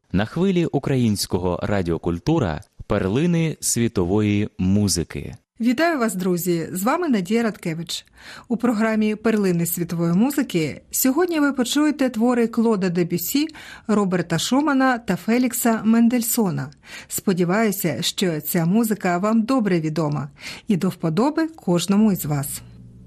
На хвилі українського радіокультура «Перлини світової музики». Вітаю вас, друзі! З вами Надія Радкевич. У програмі «Перлини світової музики» сьогодні ви почуєте твори Клода Дебюссі, Роберта Шумана та Фелікса Мендельсона. Сподіваюся, що ця музика вам добре відома і до вподоби кожному із вас.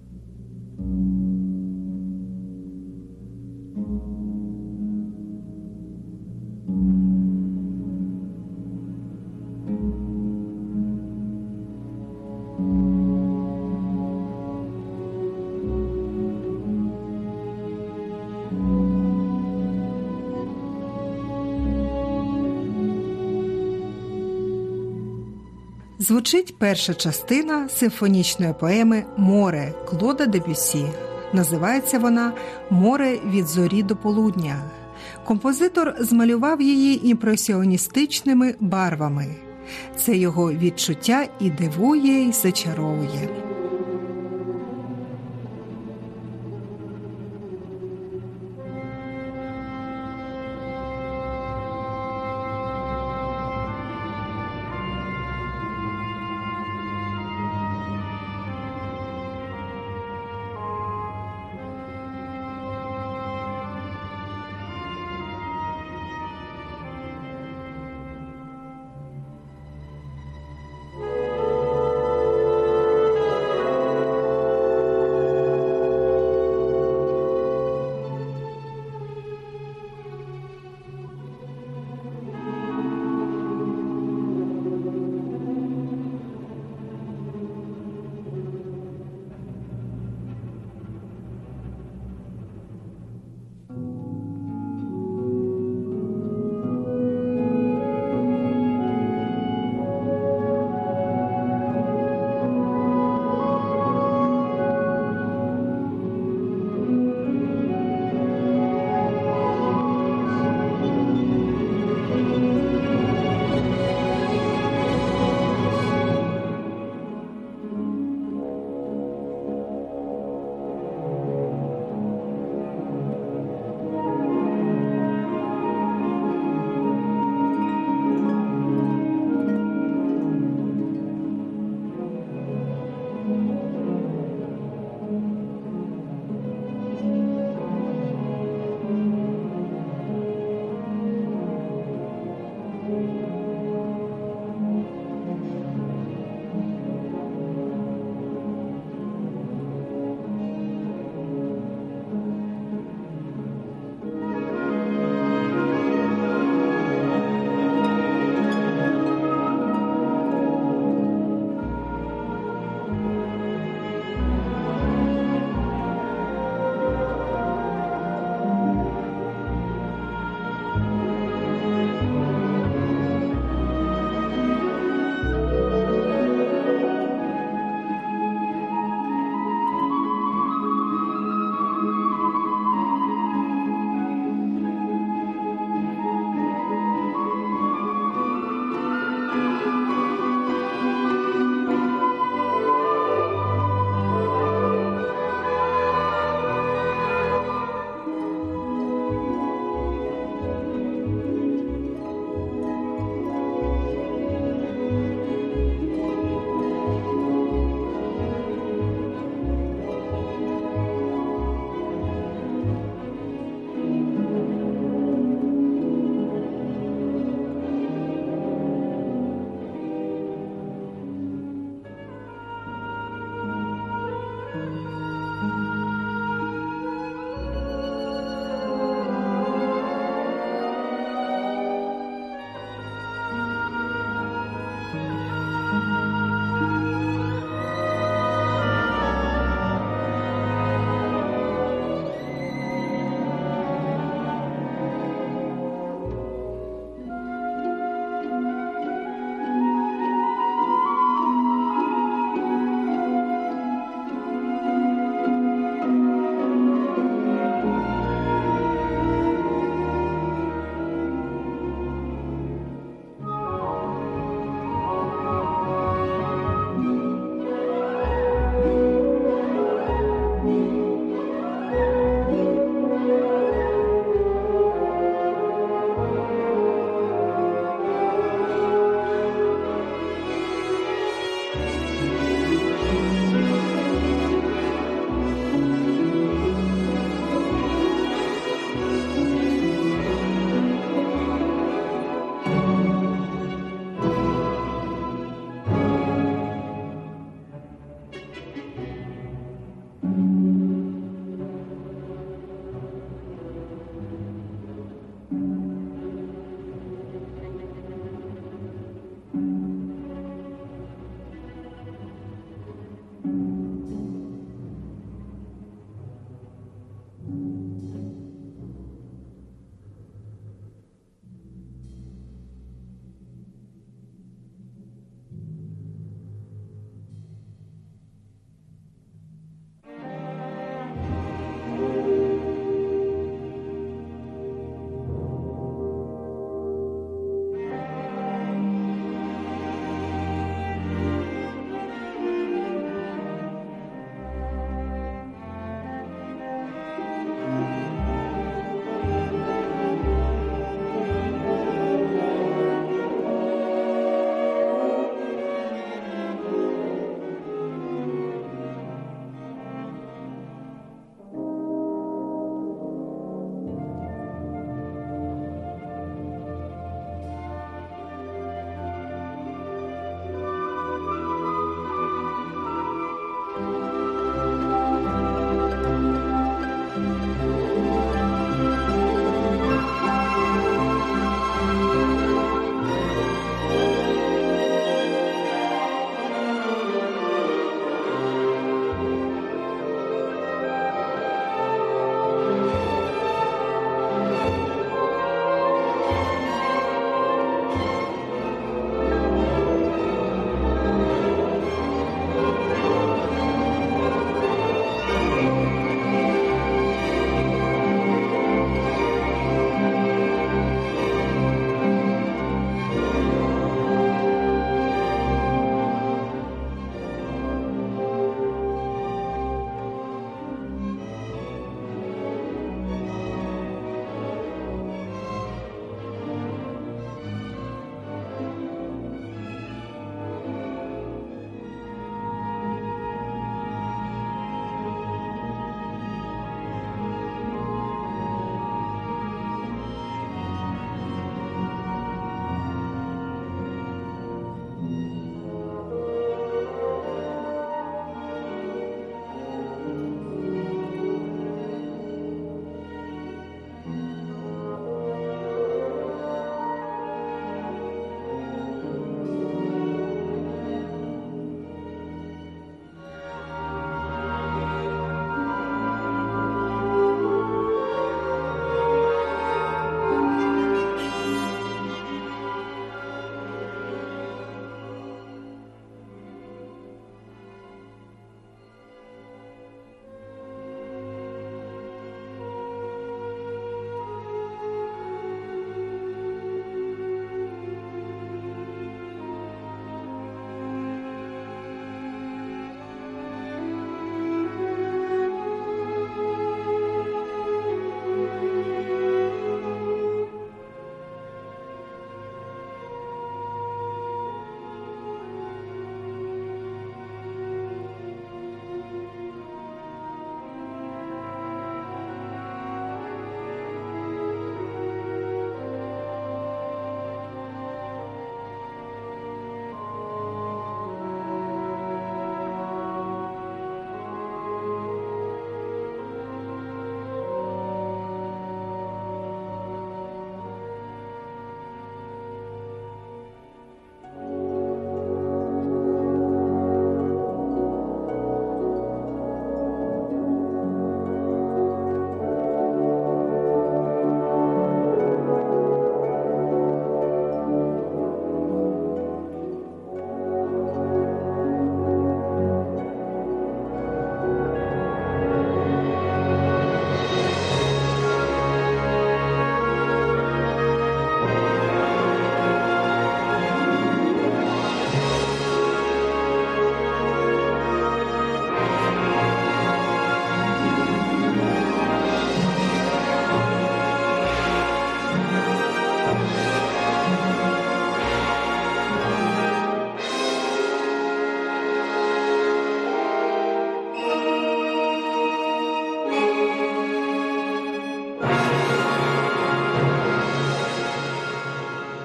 Звучить перша частина симфонічної поеми «Море» Клода Дебюссі. Називається вона «Море від зорі до полудня». Композитор змалював її імпресіоністичними барвами. Це його відчуття і дивує, і зачаровує.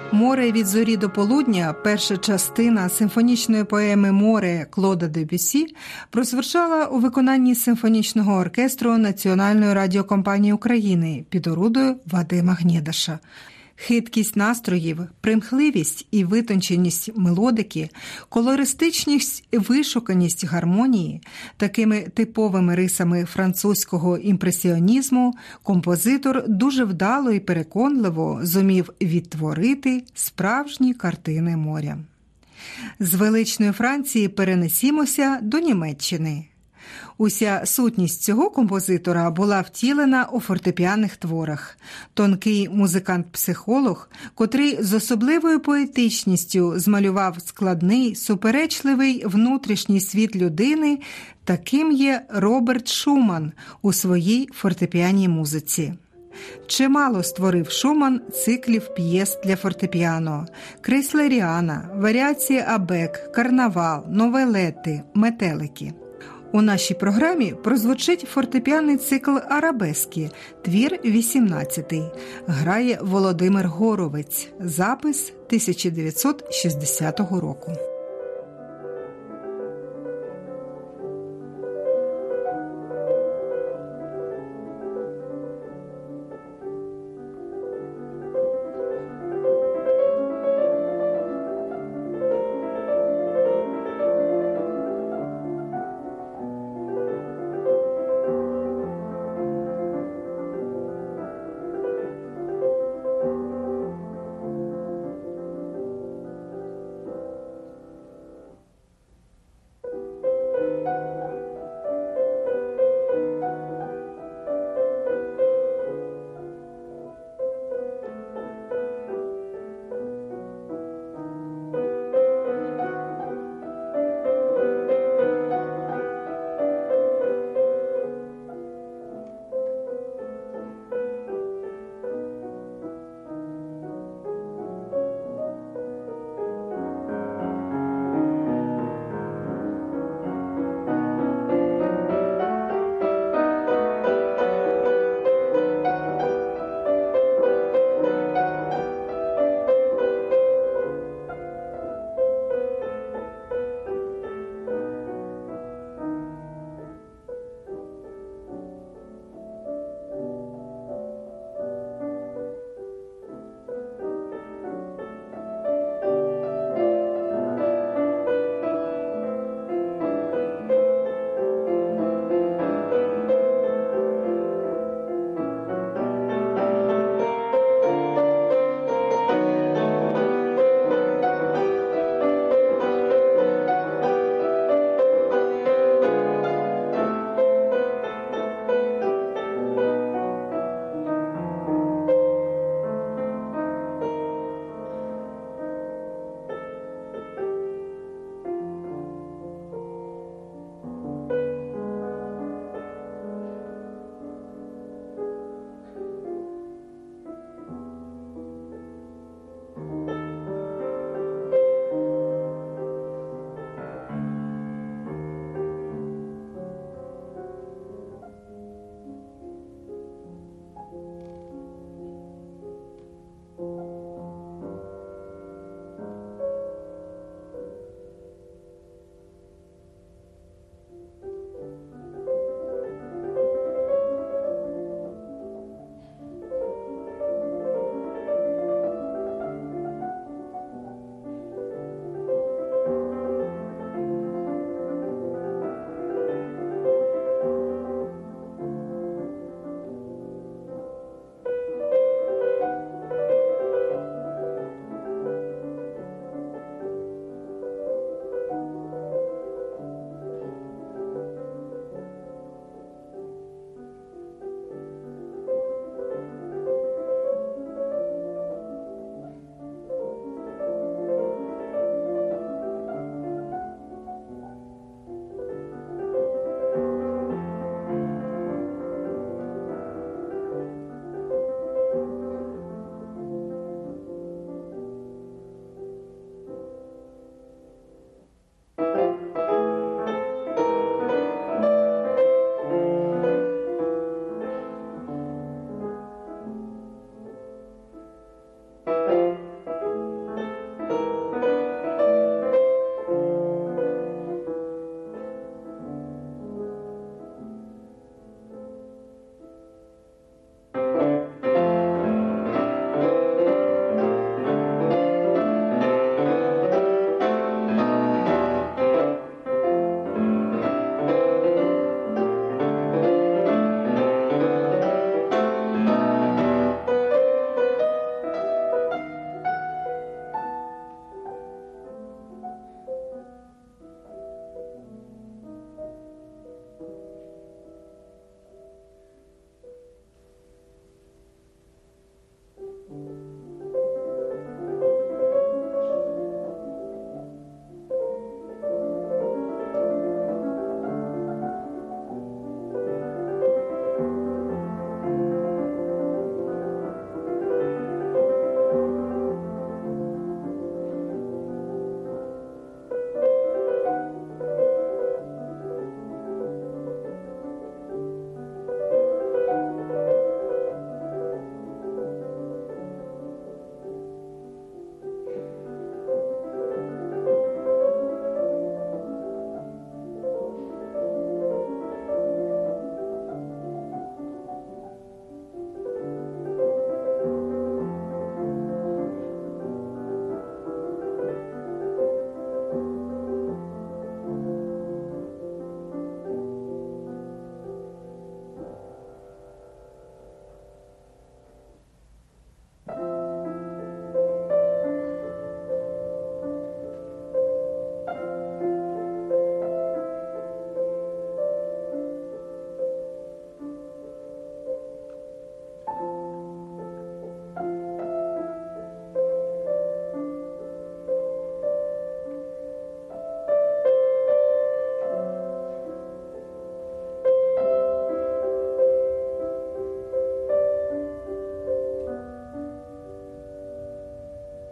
«Море від зорі до полудня», перша частина симфонічної поеми «Море» Клода Дебюссі, прозвучала у виконанні симфонічного оркестру Національної радіокомпанії України під орудою Вадима Гнєдаша. Хиткість настроїв, примхливість і витонченість мелодики, колористичність і вишуканість гармонії – такими типовими рисами французького імпресіонізму композитор дуже вдало і переконливо зумів відтворити справжні картини моря. З величної Франції перенесімося до Німеччини. Уся сутність цього композитора була втілена у фортепіанних творах. Тонкий музикант-психолог, котрий з особливою поетичністю змалював складний, суперечливий внутрішній світ людини, таким є Роберт Шуман у своїй фортепіанній музиці. Чимало створив Шуман циклів п'єс для фортепіано: Крейслеріана, варіації Абек, Карнавал, новелети, метелики. У нашій програмі прозвучить фортепіанний цикл «Арабески», твір 18-й. Грає Володимир Горовець. Запис 1960 року.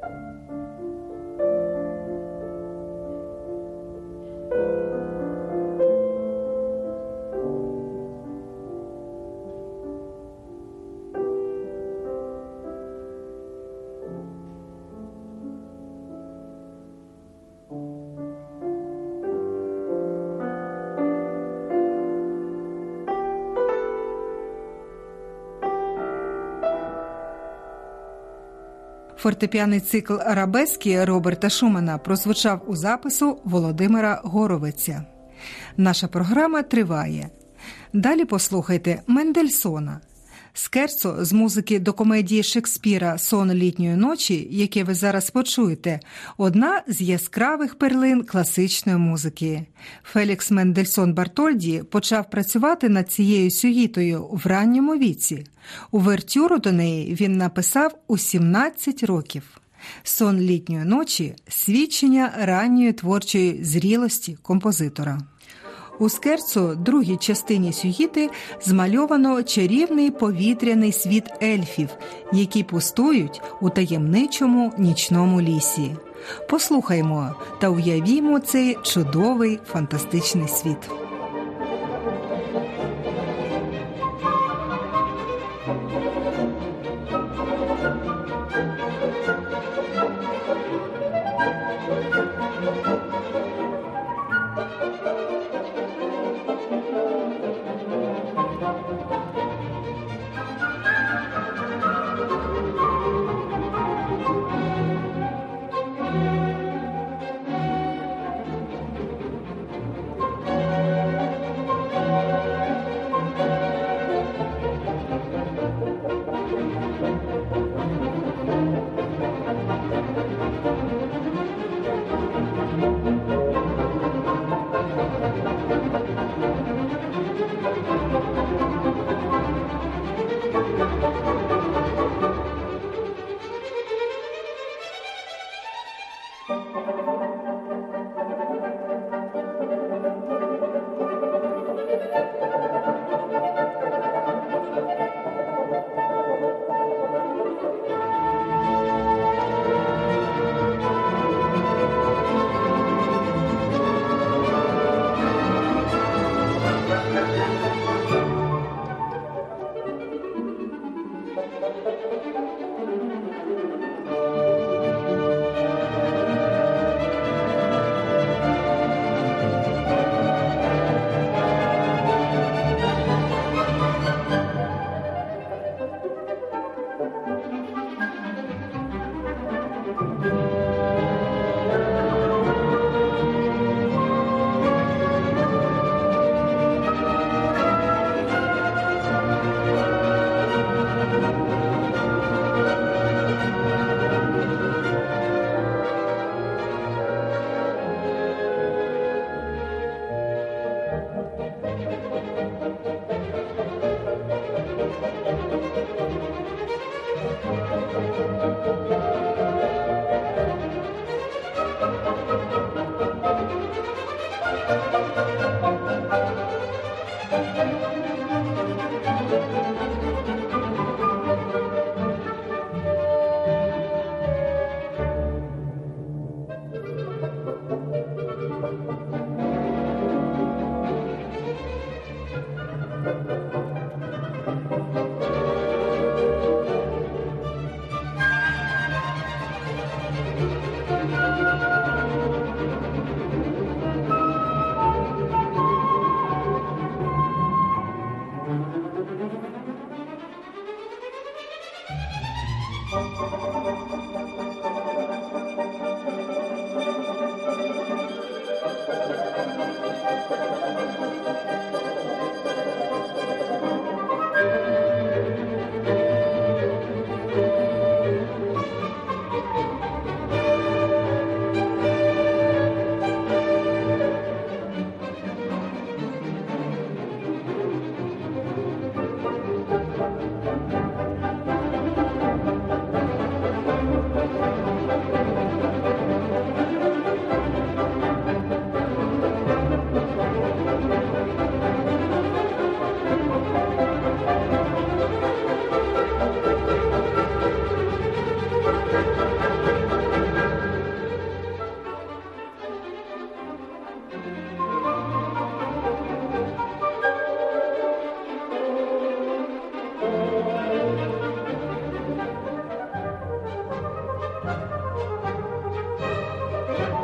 Фортепіаний цикл «Арабески» Роберта Шумана прозвучав у запису Володимира Горовиця. Наша програма триває. Далі послухайте Мендельсона. Скерцо з музики до комедії Шекспіра «Сон літньої ночі», яке ви зараз почуєте, одна з яскравих перлин класичної музики. Фелікс Мендельсон Бартольді почав працювати над цією сюїтою в ранньому віці. Увертюру до неї він написав у 17 років. «Сон літньої ночі» – свідчення ранньої творчої зрілості композитора. У скерцо, другій частині сюїти, змальовано чарівний повітряний світ ельфів, які пустують у таємничому нічному лісі. Послухаймо та уявімо цей чудовий фантастичний світ.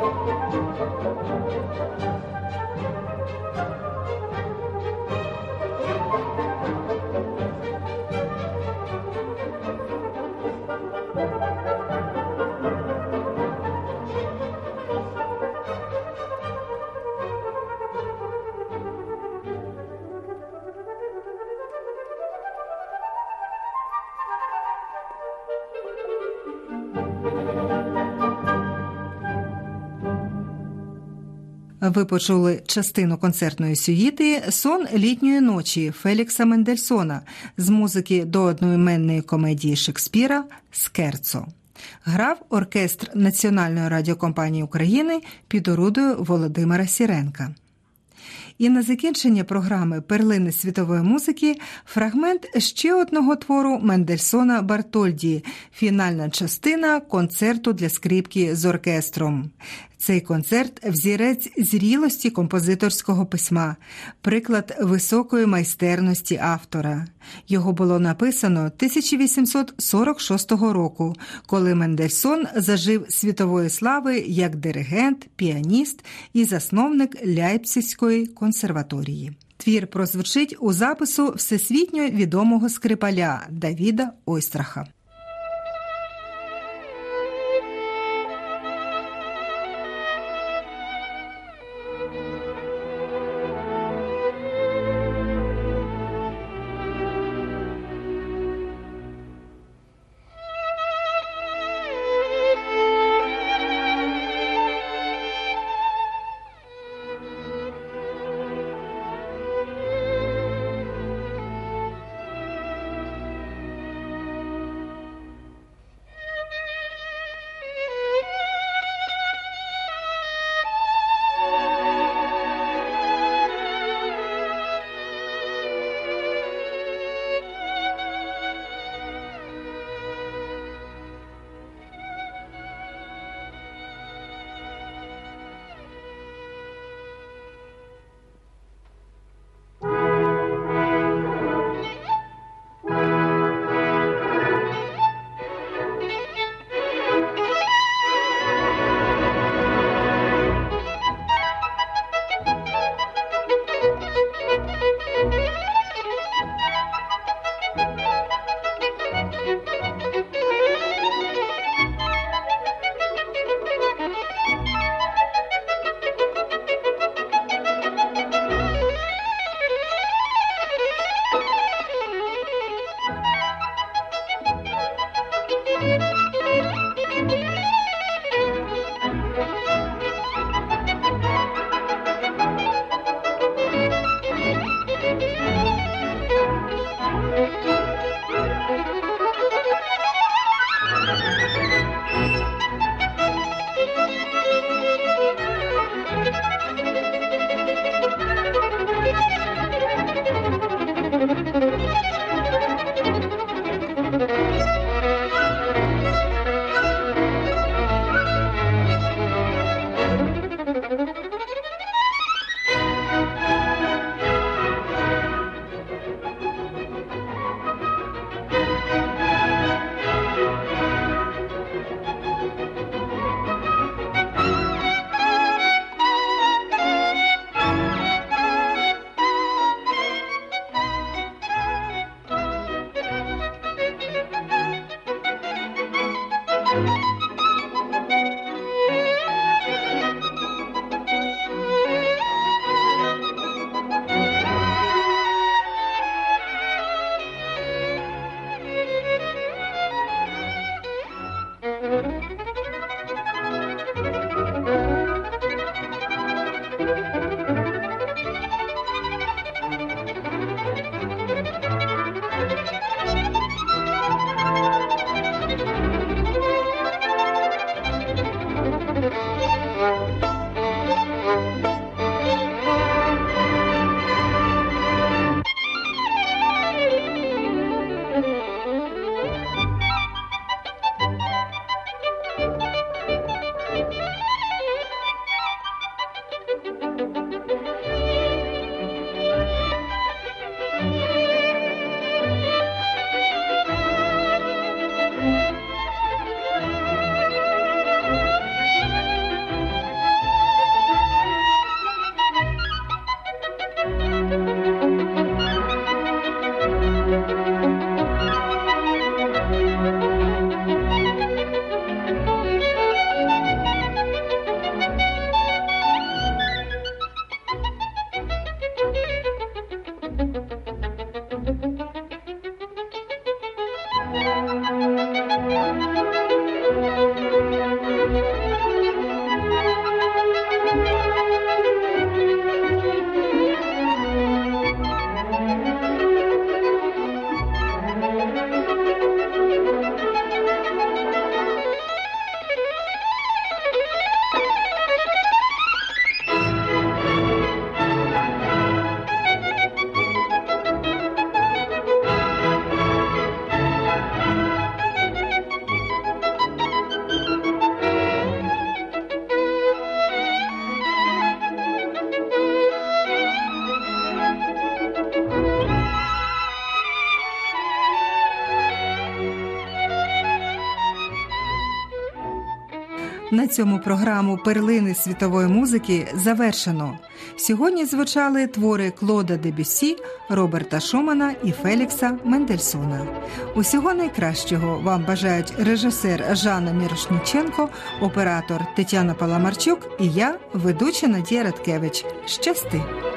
Ви почули частину концертної сюїти «Сон літньої ночі» Фелікса Мендельсона з музики до одноіменної комедії Шекспіра «Скерцо». Грав оркестр Національної радіокомпанії України під орудою Володимира Сіренка. І на закінчення програми «Перлини світової музики» фрагмент ще одного твору Мендельсона Бартольді – фінальна частина концерту для скрипки з оркестром. Цей концерт – взірець зрілості композиторського письма, приклад високої майстерності автора. Його було написано 1846 року, коли Мендельсон зажив світової слави як диригент, піаніст і засновник Ляйпцизької консерваторії. Твір прозвучить у запису всесвітньо відомого скрипаля Давіда Ойстраха. На цьому програму «Перлини світової музики» завершено. Сьогодні звучали твори Клода Дебюссі, Роберта Шумана і Фелікса Мендельсона. Усього найкращого вам бажають режисер Жанна Мірошніченко, оператор Тетяна Паламарчук і я, ведуча Надія Радкевич. Щасти!